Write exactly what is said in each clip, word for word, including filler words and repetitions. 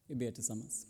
Vi ber tillsammans.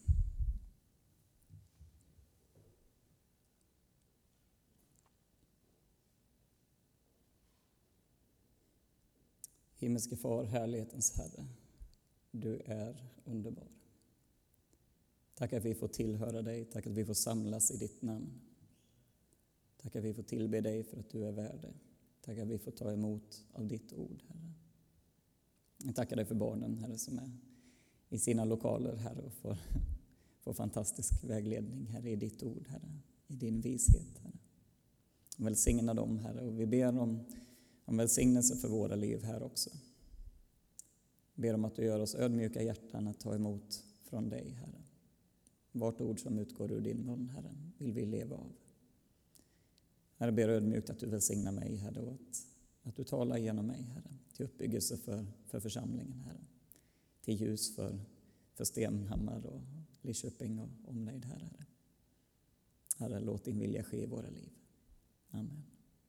Himmelske far, härlighetens Herre, du är underbar. Tack att vi får tillhöra dig, tack att vi får samlas i ditt namn. Tack att vi får tillbe dig för att du är värd. Tack att vi får ta emot av ditt ord, Herre. Jag tackar dig för barnen, Herre, som är i sina lokaler, Herre, och får, får fantastisk vägledning, Herre, i ditt ord, Herre, i din vishet, Herre. Välsigna dem, Herre, och vi ber om, om välsignelse för våra liv här också. Vi ber om att du gör oss ödmjuka hjärtan att ta emot från dig, Herre. Vart ord som utgår ur din mun, Herre, vill vi leva av. Herre, ber ödmjukt att du välsignar mig, Herre, och att, att du talar genom mig, Herre, till uppbyggelse för, för församlingen, Herre. Till ljus för, för Stenhammar och Lidköping och omnejd, Herre. Herre, låt din vilja ske i våra liv. Amen.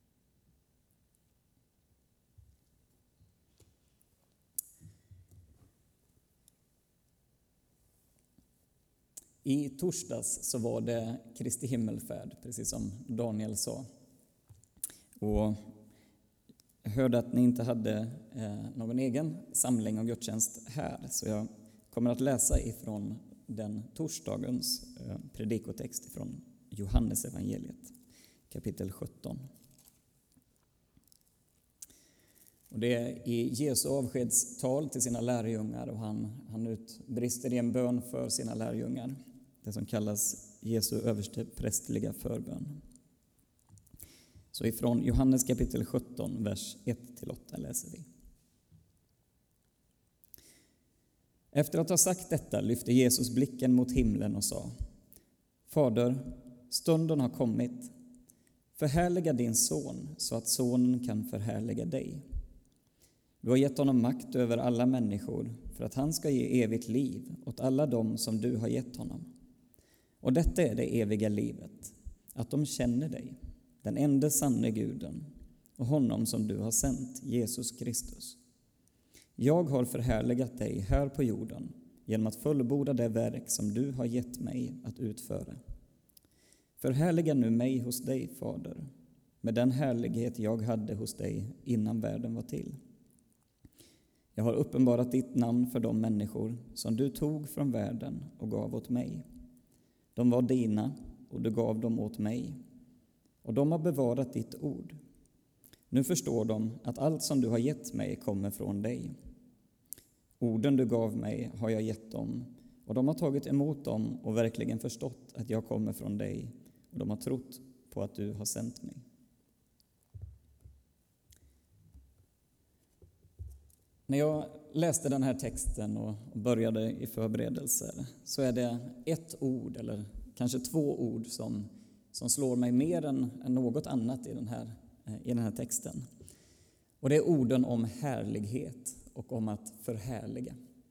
I torsdags så var det Kristi himmelfärd, precis som Daniel sa. Och jag hörde att ni inte hade eh, någon egen samling och gudstjänst här. Så jag kommer att läsa ifrån den torsdagens eh, predikotext från Johannes evangeliet, kapitel sjutton. Och det är i Jesu avskedstal till sina lärjungar, och han, han utbrister i en bön för sina lärjungar. Det som kallas Jesu överste prästliga förbön. Så ifrån Johannes kapitel sjutton, vers ett till åtta läser vi. Efter att ha sagt detta lyfte Jesus blicken mot himlen och sa: Fader, stunden har kommit. Förhärliga din son så att sonen kan förhärliga dig. Du har gett honom makt över alla människor för att han ska ge evigt liv åt alla dem som du har gett honom. Och detta är det eviga livet, att de känner dig, den enda sanne Guden, och honom som du har sänt, Jesus Kristus. Jag har förhärligat dig här på jorden genom att fullborda det verk som du har gett mig att utföra. Förhärliga nu mig hos dig, Fader, med den härlighet jag hade hos dig innan världen var till. Jag har uppenbarat ditt namn för de människor som du tog från världen och gav åt mig. De var dina, och du gav dem åt mig, och de har bevarat ditt ord. Nu förstår de att allt som du har gett mig kommer från dig. Orden du gav mig har jag gett dem, och de har tagit emot dem och verkligen förstått att jag kommer från dig, och de har trott på att du har sänt mig. När jag läste den här texten och började i förberedelser, så är det ett ord eller kanske två ord som, som slår mig mer än, än något annat i den, här, i den här texten. Och det är orden om härlighet och om att förhärliga.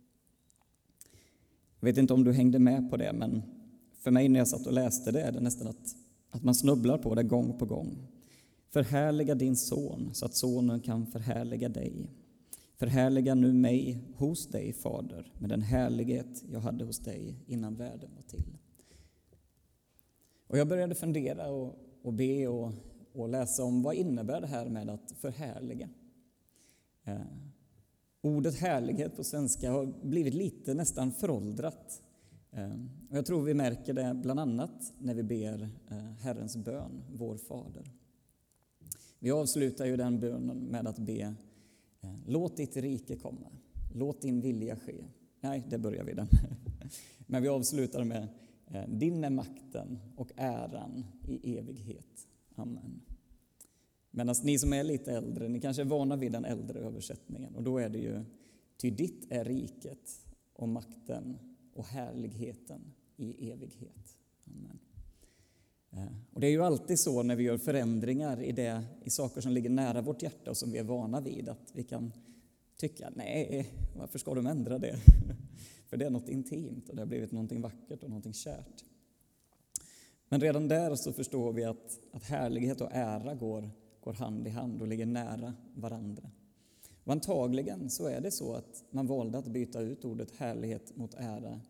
Jag vet inte om du hängde med på det, men för mig när jag satt och läste det är det nästan att, att man snubblar på det gång på gång. Förhärliga din son så att sonen kan förhärliga dig. Förhärliga nu mig hos dig, Fader, med den härlighet jag hade hos dig innan världen var till. Och jag började fundera och, och be och, och läsa om vad innebär det här med att förhärliga. Eh, ordet härlighet på svenska har blivit lite nästan föråldrat. Eh, och jag tror vi märker det bland annat när vi ber eh, Herrens bön, vår Fader. Vi avslutar ju den bönen med att be: låt ditt rike komma, låt din vilja ske. Nej, det börjar vi den. Men vi avslutar med: din är makten och äran i evighet. Amen. Men alltså, ni som är lite äldre, ni kanske är vana vid den äldre översättningen. Och då är det ju: ty ditt är riket och makten och härligheten i evighet. Amen. Och det är ju alltid så när vi gör förändringar i, det, i saker som ligger nära vårt hjärta och som vi är vana vid, att vi kan tycka: nej, varför ska de ändra det? För det är något intimt och det har blivit någonting vackert och någonting kärt. Men redan där så förstår vi att, att härlighet och ära går, går hand i hand och ligger nära varandra. Och antagligen så är det så att man valde att byta ut ordet härlighet mot ära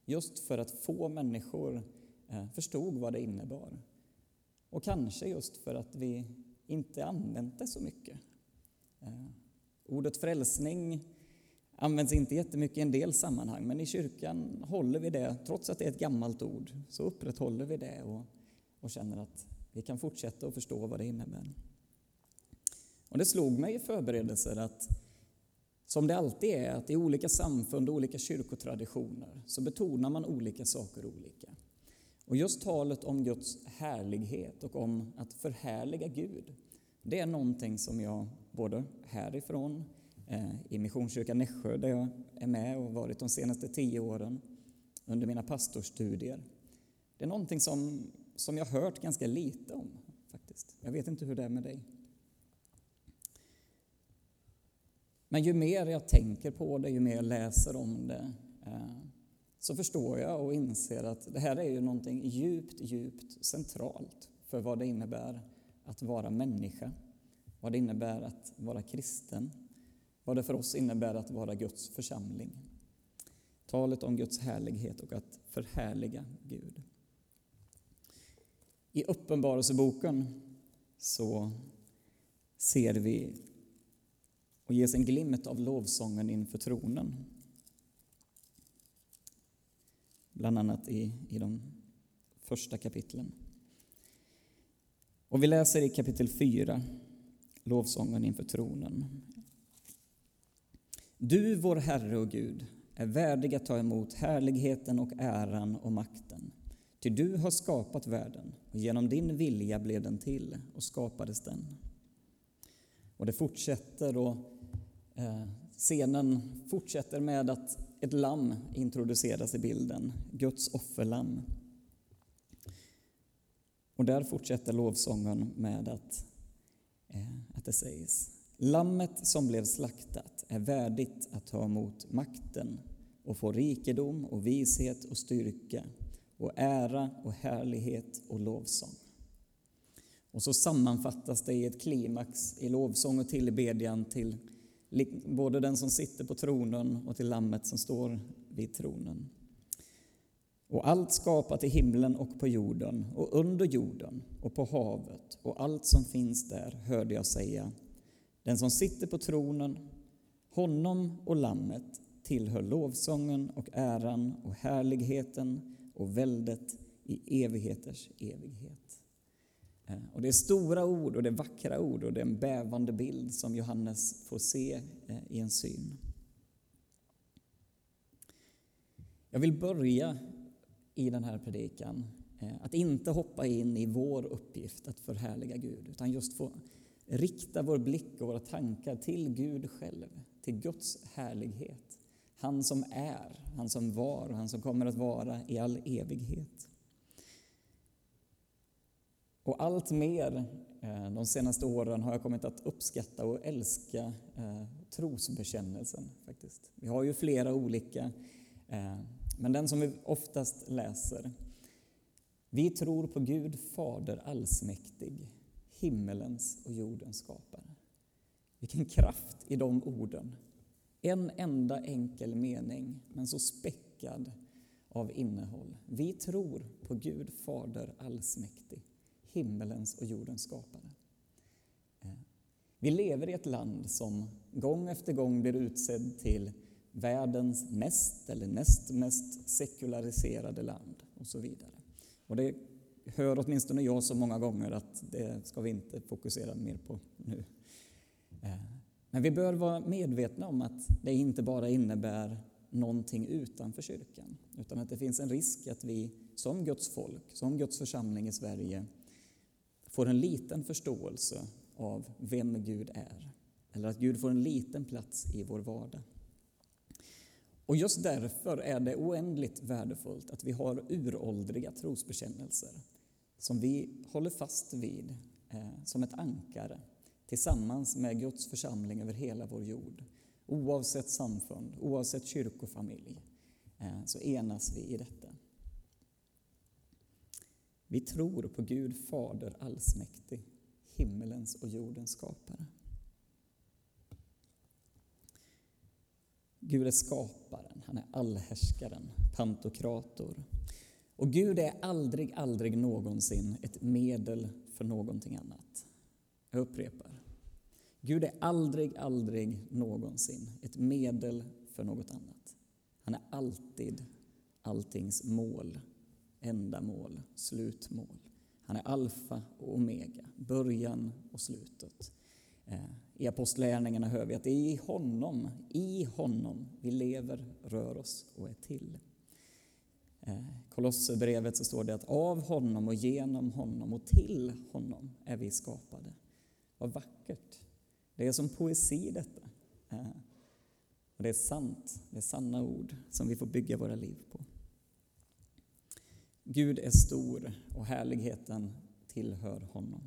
Just för att få människor förstod vad det innebar. Och kanske just för att vi inte använt det så mycket. Ordet frälsning används inte jättemycket i en del sammanhang, men i kyrkan håller vi det, trots att det är ett gammalt ord, så upprätthåller vi det och, och känner att vi kan fortsätta att förstå vad det innebär. Och det slog mig i förberedelser att, som det alltid är, att i olika samfund och olika kyrkotraditioner så betonar man olika saker olika. Och just talet om Guds härlighet och om att förhärliga Gud, det är någonting som jag både härifrån, eh, i Missionskyrkan Nässjö där jag är med och varit de senaste tio åren under mina pastorstudier. Det är någonting som, som jag har hört ganska lite om faktiskt. Jag vet inte hur det är med dig. Men ju mer jag tänker på det, ju mer jag läser om det, eh, så förstår jag och inser att det här är ju någonting djupt, djupt centralt för vad det innebär att vara människa, vad det innebär att vara kristen, vad det för oss innebär att vara Guds församling. Talet om Guds härlighet och att förhärliga Gud. I Uppenbarelseboken så ser vi och ges en glimt av lovsången inför tronen. Bland annat i, i de första kapitlen. Och vi läser i kapitel fyra, lovsången inför tronen. Du, vår Herre och Gud, är värdig att ta emot härligheten och äran och makten. Ty du har skapat världen, och genom din vilja blev den till och skapades den. Och det fortsätter och eh, scenen fortsätter med att ett lamm introduceras i bilden, Guds offerlamm. Och där fortsätter lovsången med att, eh, att det sägs: Lammet som blev slaktat är värdigt att ta emot makten och få rikedom och vishet och styrka och ära och härlighet och lovsång. Och så sammanfattas det i ett klimax i lovsång och tillbedjan till både den som sitter på tronen och till lammet som står vid tronen. Och allt skapat i himlen och på jorden och under jorden och på havet och allt som finns där hörde jag säga: den som sitter på tronen, honom och lammet tillhör lovsången och äran och härligheten och väldet i evigheters evighet. Och det är stora ord och det är vackra ord och det är en bävande bild som Johannes får se i en syn. Jag vill börja i den här predikan att inte hoppa in i vår uppgift att förhärliga Gud, utan just få rikta vår blick och våra tankar till Gud själv, till Guds härlighet. Han som är, han som var och han som kommer att vara i all evighet. Och allt mer de senaste åren har jag kommit att uppskatta och älska eh, trosbekännelsen faktiskt. Vi har ju flera olika, eh, men den som vi oftast läser: vi tror på Gud Fader allsmäktig, himmelens och jordens skapare. Vilken kraft i de orden. En enda enkel mening, men så späckad av innehåll. Vi tror på Gud Fader allsmäktig, himmelens och jordens skapare. Vi lever i ett land som gång efter gång blir utsedd till världens mest eller näst mest sekulariserade land och så vidare. Och det hör åtminstone jag så många gånger att det ska vi inte fokusera mer på nu. Men vi bör vara medvetna om att det inte bara innebär någonting utanför kyrkan, utan att det finns en risk att vi som Guds folk, som Guds församling i Sverige, får en liten förståelse av vem Gud är. Eller att Gud får en liten plats i vår vardag. Och just därför är det oändligt värdefullt att vi har uråldriga trosbekännelser som vi håller fast vid eh, som ett ankare tillsammans med Guds församling över hela vår jord. Oavsett samfund, oavsett kyrkofamilj, eh, så enas vi i detta. Vi tror på Gud Fader allsmäktig, himmelens och jordens skapare. Gud är skaparen. Han är allhärskaren, pantokrator. Och Gud är aldrig, aldrig någonsin ett medel för någonting annat. Jag upprepar. Gud är aldrig, aldrig någonsin ett medel för något annat. Han är alltid alltings mål, ändamål, slutmål. Han är alfa och omega, början och slutet. I apostlagärningarna hör vi att det är i honom, i honom vi lever, rör oss och är till. Kolosserbrevet så står det att av honom och genom honom och till honom är vi skapade. Vad vackert. Det är som poesi detta. Och det är sant, det är sanna ord som vi får bygga våra liv på. Gud är stor och härligheten tillhör honom.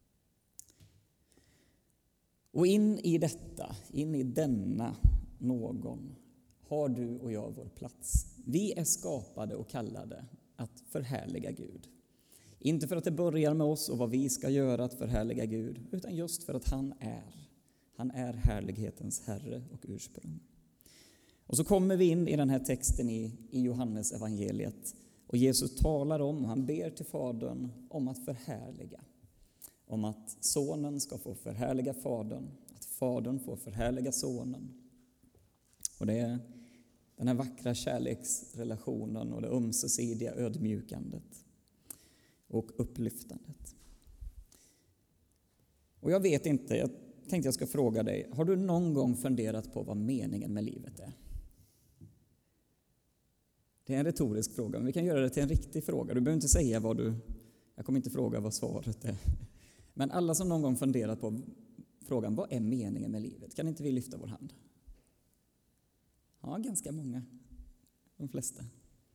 Och in i detta, in i denna någon har du och jag vår plats. Vi är skapade och kallade att förhärliga Gud. Inte för att det börjar med oss och vad vi ska göra att förhärliga Gud, utan just för att han är. Han är härlighetens herre och ursprung. Och så kommer vi in i den här texten i, i Johannes evangeliet. Och Jesus talar om, och han ber till Fadern om att förhärliga. Om att sonen ska få förhärliga Fadern, att Fadern får förhärliga sonen. Och det är den här vackra kärleksrelationen och det ömsesidiga ödmjukandet och upplyftandet. Och jag vet inte, jag tänkte jag ska fråga dig, har du någon gång funderat på vad meningen med livet är? Det är en retorisk fråga, men vi kan göra det till en riktig fråga. Du behöver inte säga vad du... Jag kommer inte fråga vad svaret är. Men alla som någon gång funderat på frågan, vad är meningen med livet? Kan inte vi lyfta vår hand? Ja, ganska många. De flesta.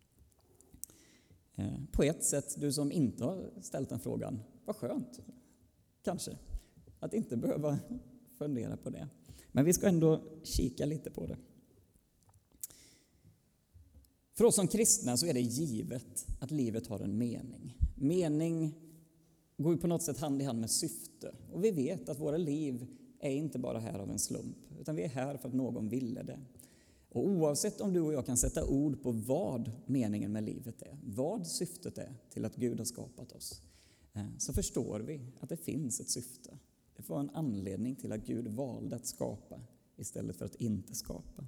På ett sätt, du som inte har ställt den frågan, vad skönt. Kanske. Att inte behöva fundera på det. Men vi ska ändå kika lite på det. För oss som kristna så är det givet att livet har en mening. Mening går ju på något sätt hand i hand med syfte. Och vi vet att våra liv är inte bara här av en slump, utan vi är här för att någon ville det. Och oavsett om du och jag kan sätta ord på vad meningen med livet är, vad syftet är till att Gud har skapat oss, så förstår vi att det finns ett syfte. Det var en anledning till att Gud valde att skapa istället för att inte skapa.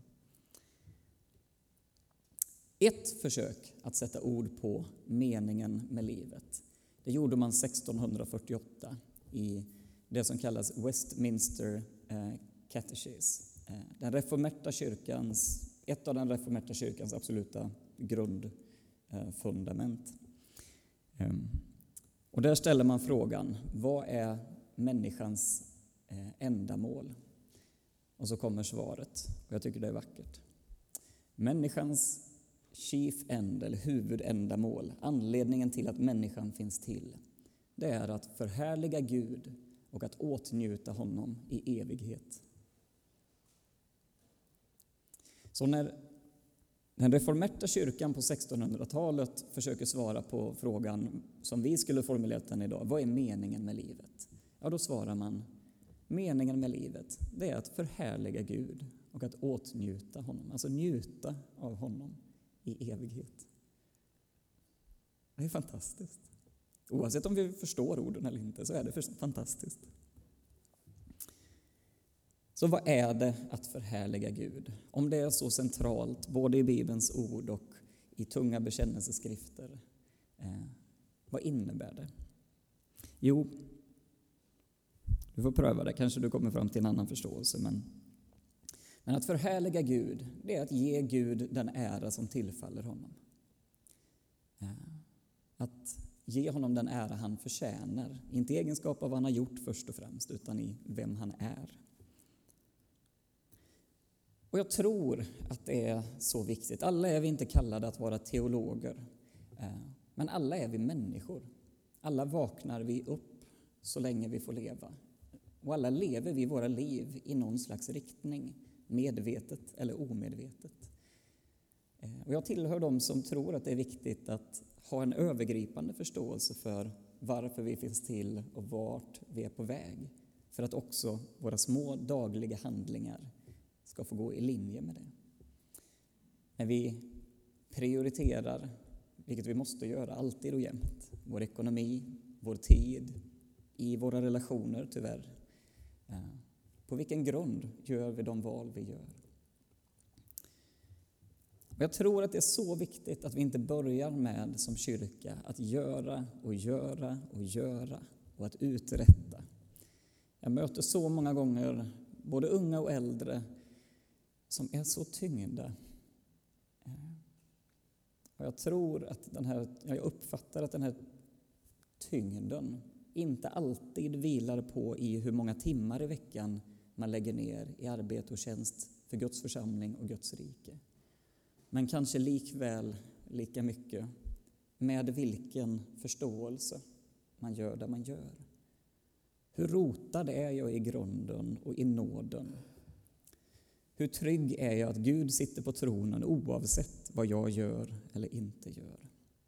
Ett försök att sätta ord på meningen med livet, det gjorde man sextonhundrafyrtioåtta i det som kallas Westminster Catechism. Den reformerta kyrkans, ett av den reformerta kyrkans absoluta grundfundament. Och där ställer man frågan, vad är människans ändamål? Och så kommer svaret, och jag tycker det är vackert. Människans chief end, eller huvudändamål, anledningen till att människan finns till, det är att förhärliga Gud och att åtnjuta honom i evighet. Så när den reformerta kyrkan på sextonhundratalet försöker svara på frågan som vi skulle formulerat den idag, vad är meningen med livet? Ja, då svarar man, meningen med livet, det är att förhärliga Gud och att åtnjuta honom, alltså njuta av honom i evighet. Det är fantastiskt. Oavsett om vi förstår orden eller inte så är det fantastiskt. Så vad är det att förhärliga Gud? Om det är så centralt, både i Bibelns ord och i tunga bekännelseskrifter, eh, vad innebär det? Jo, du får pröva det. Kanske du kommer fram till en annan förståelse. Men, men att förhärliga Gud, det är att ge Gud den ära som tillfaller honom. Eh, att ge honom den ära han förtjänar. Inte i egenskap av vad han har gjort först och främst, utan i vem han är. Och jag tror att det är så viktigt. Alla är vi inte kallade att vara teologer. Men alla är vi människor. Alla vaknar vi upp så länge vi får leva. Och alla lever vi våra liv i någon slags riktning. Medvetet eller omedvetet. Och jag tillhör dem som tror att det är viktigt att ha en övergripande förståelse för varför vi finns till och vart vi är på väg. För att också våra små dagliga handlingar ska få gå i linje med det. när vi prioriterar, vilket vi måste göra alltid och jämt, vår ekonomi, vår tid, i våra relationer tyvärr. På vilken grund gör vi de val vi gör? Och jag tror att det är så viktigt att vi inte börjar med som kyrka att göra och göra och göra och att uträtta. Jag möter så många gånger både unga och äldre som är så tyngda. Och jag tror att den här, jag uppfattar att den här tyngden inte alltid vilar på i hur många timmar i veckan man lägger ner i arbete och tjänst för Guds församling och Guds rike. Men kanske likväl lika mycket med vilken förståelse man gör det man gör. Hur rotad är jag i grunden och i nåden? Hur trygg är jag att Gud sitter på tronen oavsett vad jag gör eller inte gör?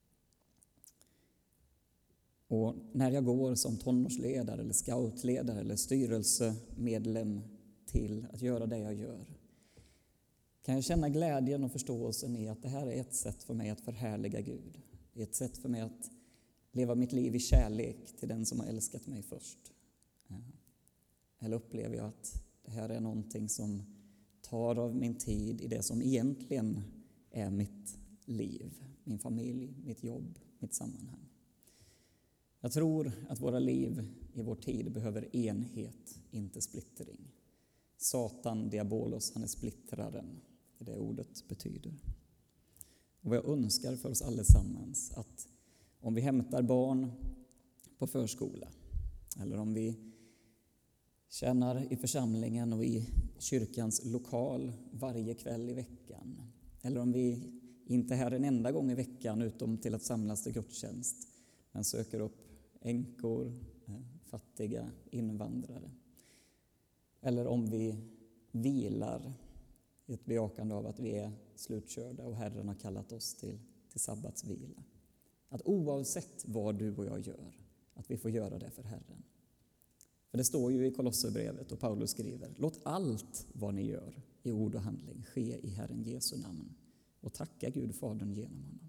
Och när jag går som tonårsledare eller scoutledare eller styrelsemedlem till att göra det jag gör, kan jag känna glädjen och förståelsen i att det här är ett sätt för mig att förhärliga Gud. Det är ett sätt för mig att leva mitt liv i kärlek till den som har älskat mig först. Eller upplever jag att det här är någonting som tar av min tid i det som egentligen är mitt liv, min familj, mitt jobb, mitt sammanhang. Jag tror att våra liv i vår tid behöver enhet, inte splittring. Satan, diabolos, han är splittraren, det är det ordet betyder. Och vad jag önskar för oss allesammans, att om vi hämtar barn på förskola, eller om vi tjänar i församlingen och i kyrkans lokal varje kväll i veckan, eller om vi inte är här en enda gång i veckan utom till att samlas till gudstjänst, men söker upp änkor, fattiga, invandrare. Eller om vi vilar i ett bejakande av att vi är slutkörda och Herren har kallat oss till, till sabbatsvila. Att oavsett vad du och jag gör, att vi får göra det för Herren. För det står ju i Kolosserbrevet och Paulus skriver: låt allt vad ni gör i ord och handling ske i Herren Jesu namn och tacka Gud Fadern genom honom.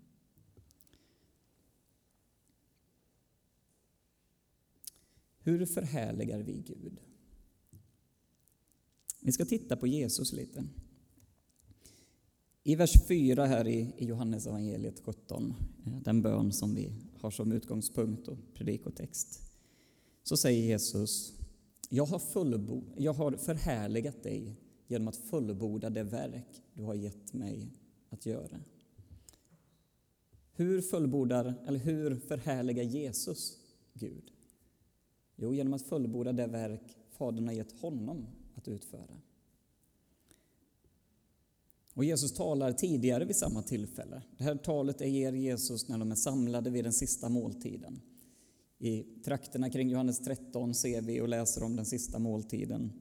Hur förhärligar vi Gud? Vi ska titta på Jesus lite. I vers fyra här i Johannes evangeliet sjutton, den bön som vi har som utgångspunkt och predikotext, så säger Jesus: jag har, fullbo- jag har förhärligat dig genom att fullborda det verk du har gett mig att göra. Hur fullbordar, eller hur förhärligar Jesus Gud? Jo, genom att fullborda det verk Fadern har gett honom att utföra. Och Jesus talar tidigare vid samma tillfälle. Det här talet ger Jesus när de är samlade vid den sista måltiden. I trakterna kring Johannes tretton ser vi och läser om den sista måltiden.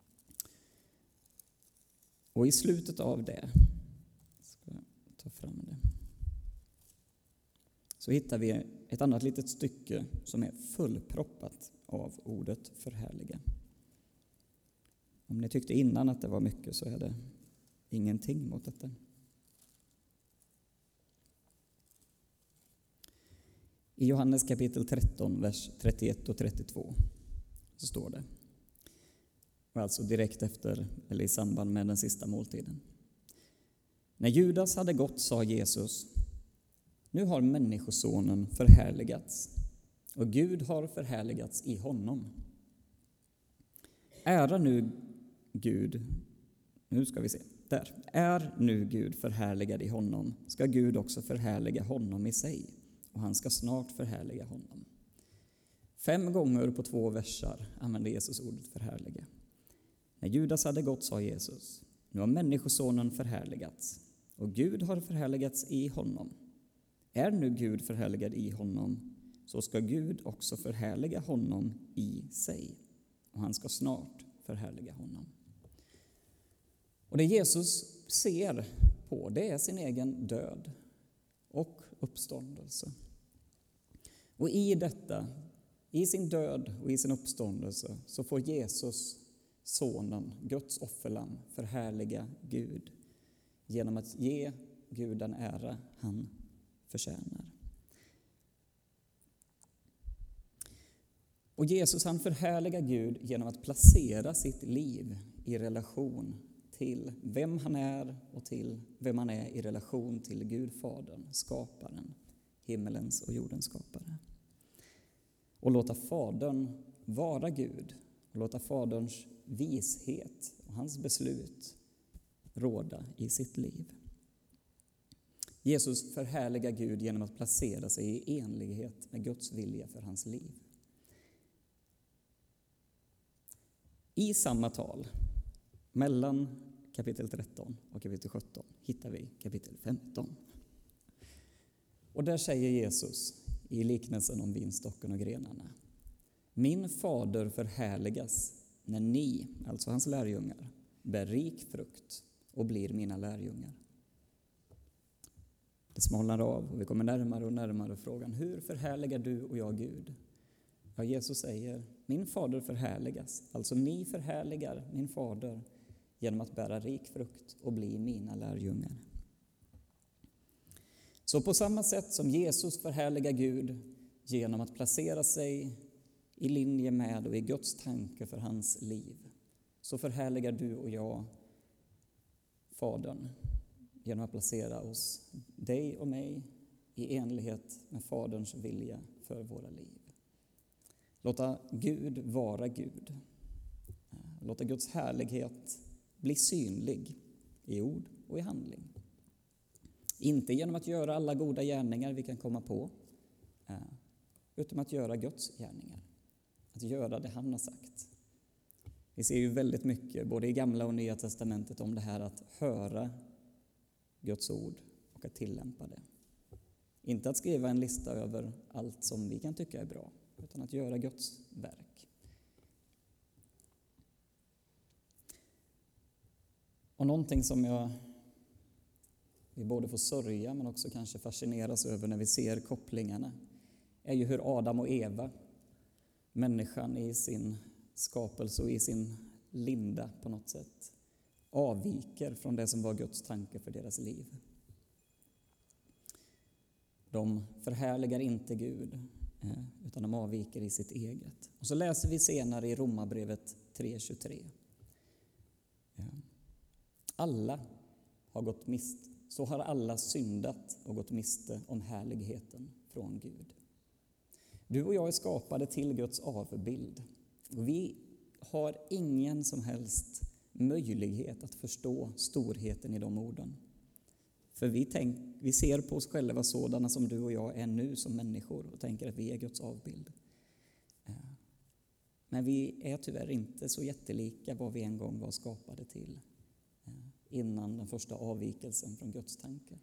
Och i slutet av det, ska jag ta fram det, så hittar vi ett annat litet stycke som är fullproppat av ordet förhärliga. Om ni tyckte innan att det var mycket, så är det ingenting mot detta. I Johannes kapitel tretton, vers trettioett och trettiotvå så står det, och alltså direkt efter, eller i samband med den sista måltiden: när Judas hade gått sa Jesus: nu har människosonen förhärligats, och Gud har förhärligats i honom. Ära nu Gud, nu ska vi se, där. Är nu Gud förhärligad i honom, ska Gud också förhärliga honom i sig, och han ska snart förhärliga honom. Fem gånger på två versar använder Jesus ordet förhärliga. När Judas hade gått sa Jesus: nu har människosonen förhärligats, och Gud har förhärligats i honom. Är nu Gud förhärligad i honom, så ska Gud också förhärliga honom i sig, och han ska snart förhärliga honom. Och det Jesus ser på, det är sin egen död och uppståndelse. Och i detta, i sin död och i sin uppståndelse, så får Jesus, sonen, Guds offerlamm, förhärliga Gud genom att ge Gud den ära han förtjänar. Och Jesus han förhärligar Gud genom att placera sitt liv i relation till vem han är och till vem han är i relation till Gud Fadern, skaparen, himmelens och jordens skapare. Och låta Fadern vara Gud och låta Faderns vishet och hans beslut råda i sitt liv. Jesus förhärligar Gud genom att placera sig i enlighet med Guds vilja för hans liv. I samma tal, mellan kapitel tretton och kapitel sjutton, hittar vi kapitel femton. Och där säger Jesus i liknelsen om vinstocken och grenarna: Min fader förhärligas när ni, alltså hans lärjungar, bär rik frukt och blir mina lärjungar. Det smalnar av och vi kommer närmare och närmare frågan: hur förhärligar du och jag Gud? Ja, Jesus säger: min fader förhärligas, alltså ni förhärligar min fader genom att bära rik frukt och bli mina lärjungar. Så på samma sätt som Jesus förhärligar Gud genom att placera sig i linje med och i Guds tanke för hans liv, så förhärligar du och jag Fadern genom att placera oss, dig och mig, i enlighet med Faderns vilja för våra liv. Låta Gud vara Gud. Låta Guds härlighet bli synlig i ord och i handling. Inte genom att göra alla goda gärningar vi kan komma på, utan att göra Guds gärningar. Att göra det han har sagt. Vi ser ju väldigt mycket, både i Gamla och Nya testamentet, om det här att höra Guds ord och att tillämpa det. Inte att skriva en lista över allt som vi kan tycka är bra, utan att göra Guds verk. Och någonting som jag vi både får sörja men också kanske fascineras över när vi ser kopplingarna är ju hur Adam och Eva, människan i sin skapelse och i sin linda på något sätt, avviker från det som var Guds tanke för deras liv. De förhärligar inte Gud, utan de avviker i sitt eget. Och så läser vi senare i Romarbrevet tre tjugotre. Alla har gått miste, så har alla syndat och gått miste om härligheten från Gud. Du och jag är skapade till Guds avbild. Och vi har ingen som helst möjlighet att förstå storheten i de orden. För vi, tänk, vi ser på oss själva sådana som du och jag är nu som människor och tänker att vi är Guds avbild. Men vi är tyvärr inte så jättelika vad vi en gång var skapade till innan den första avvikelsen från Guds tanke.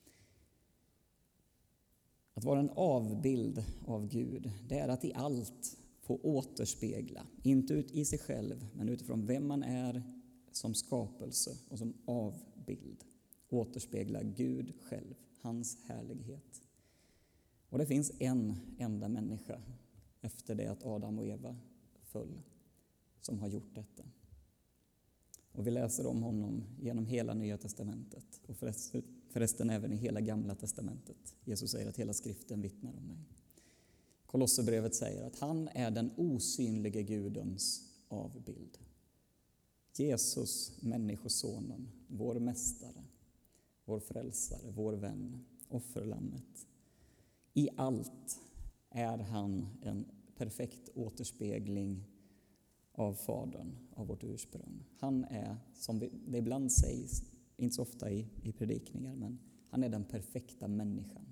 Att vara en avbild av Gud, det är att i allt få återspegla, inte ut i sig själv, men utifrån vem man är som skapelse och som avbild, återspegla Gud själv, hans härlighet. Och det finns en enda människa efter det att Adam och Eva föll som har gjort detta. Och vi läser om honom genom hela Nya testamentet och förresten, förresten även i hela Gamla testamentet. Jesus säger att hela skriften vittnar om mig. Kolosserbrevet säger att han är den osynlige Gudens avbild. Jesus, människosonen, vår mästare, vår frälsare, vår vän, offerlammet. I allt är han en perfekt återspegling av Fadern, av vårt ursprung. Han är, som det ibland sägs, inte så ofta i, i predikningar, men han är den perfekta människan.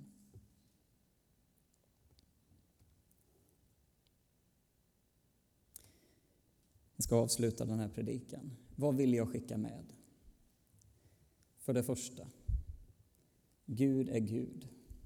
Jag ska avsluta den här predikan. Vad vill jag skicka med? För det första, Gud är Gud.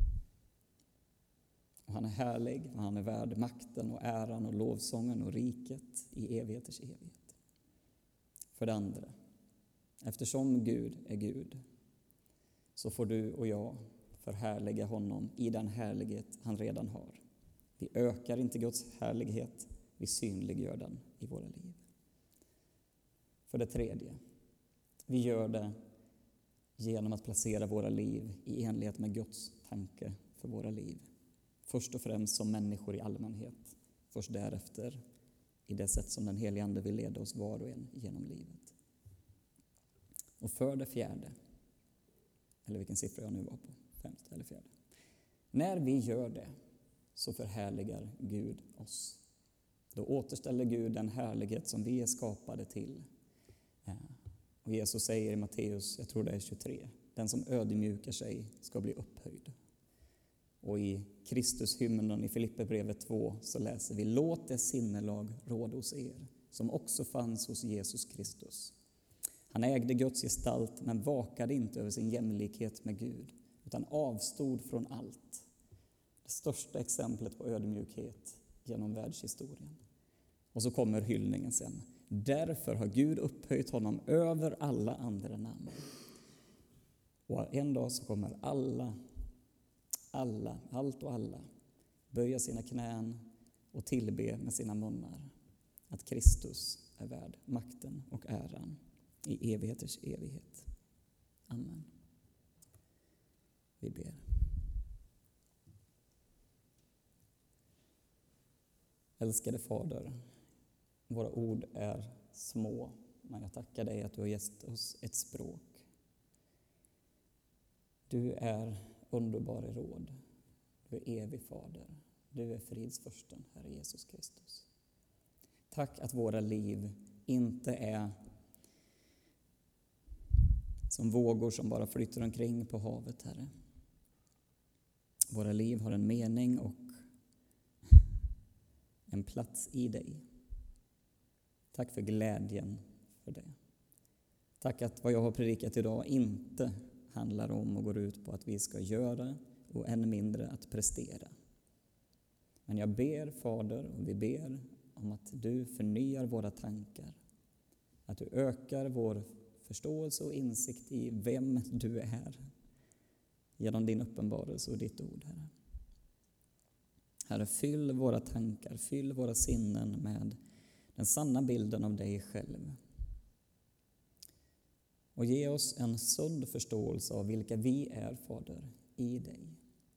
Och han är härlig och han är värd makten och äran och lovsången och riket i evigheters evighet. För det andra, eftersom Gud är Gud så får du och jag förhärliga honom i den härlighet han redan har. Vi ökar inte Guds härlighet, vi synliggör den i våra liv. För det tredje, vi gör det genom att placera våra liv i enlighet med Guds tanke för våra liv. Först och främst som människor i allmänhet. Först därefter i det sätt som den helige Ande vill leda oss var och en genom livet. Och för det fjärde, eller vilken siffra jag nu var på, femte eller fjärde. När vi gör det så förhärligar Gud oss. Då återställer Gud den härlighet som vi är skapade till. Och Jesus säger i Matteus, jag tror det är tjugotre, den som ödmjukar sig ska bli upphöjd. Och i Kristushymnen i Filipperbrevet två så läser vi: låt det sinnelag råda hos er, som också fanns hos Jesus Kristus. Han ägde Guds gestalt men vakade inte över sin jämlikhet med Gud, utan avstod från allt. Det största exemplet på ödmjukhet genom världshistorien. Och så kommer hyllningen sen. Därför har Gud upphöjt honom över alla andra namn. Och en dag så kommer alla, alla, allt och alla böja sina knän och tillbe med sina munnar att Kristus är värd makten och äran i evigheters evighet. Amen. Vi ber. Älskade Fader, våra ord är små, men jag tackar dig att du har gett oss ett språk. Du är underbar i råd. Du är evig Fader. Du är fridsfursten, Herre Jesus Kristus. Tack att våra liv inte är som vågor som bara flyter omkring på havet, Herre. Våra liv har en mening och en plats i dig. Tack för glädjen för det. Tack att vad jag har predikat idag inte handlar om och går ut på att vi ska göra och än mindre att prestera. Men jag ber, Fader, och vi ber om att du förnyar våra tankar. Att du ökar vår förståelse och insikt i vem du är genom din uppenbarelse och ditt ord, Herre. Herre, fyll våra tankar, fyll våra sinnen med den sanna bilden av dig själv. Och ge oss en sund förståelse av vilka vi är, Fader, i dig.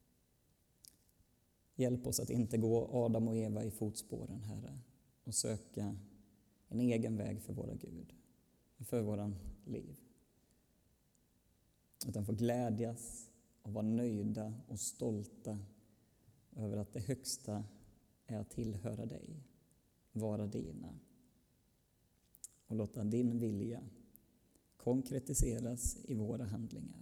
Hjälp oss att inte gå Adam och Eva i fotspåren, Herre, och söka en egen väg för våra Gud, för våran liv. Utan få glädjas och vara nöjda och stolta över att det högsta är att tillhöra dig, vara dina. Och låta din vilja konkretiseras i våra handlingar.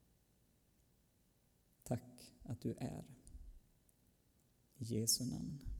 Tack att du är. I Jesu namn.